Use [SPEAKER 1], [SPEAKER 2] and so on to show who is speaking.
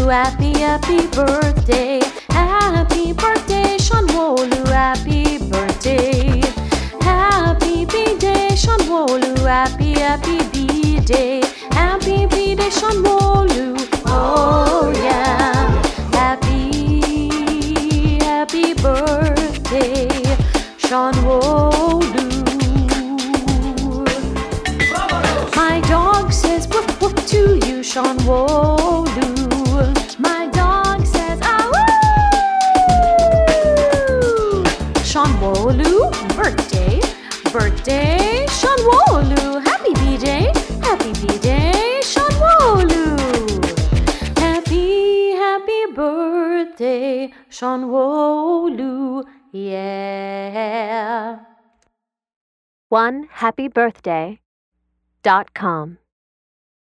[SPEAKER 1] happy, happy birthday. Happy birthday, Seanwolu, happy birthday. Happy B-Day, Seanwolu, happy, happy B-Day. Happy B-Day, Seanwolu, oh yeah. Happy, happy birthday, Seanwolu. My dog says woof woof to you, Seanwolu. My dog says ah woo. Seanwolu, birthday, birthday, Seanwolu. Happy B-Day, happy B-Day, Seanwolu. Happy, happy birthday, Seanwolu, yeah.
[SPEAKER 2] OneHappyBirthday.com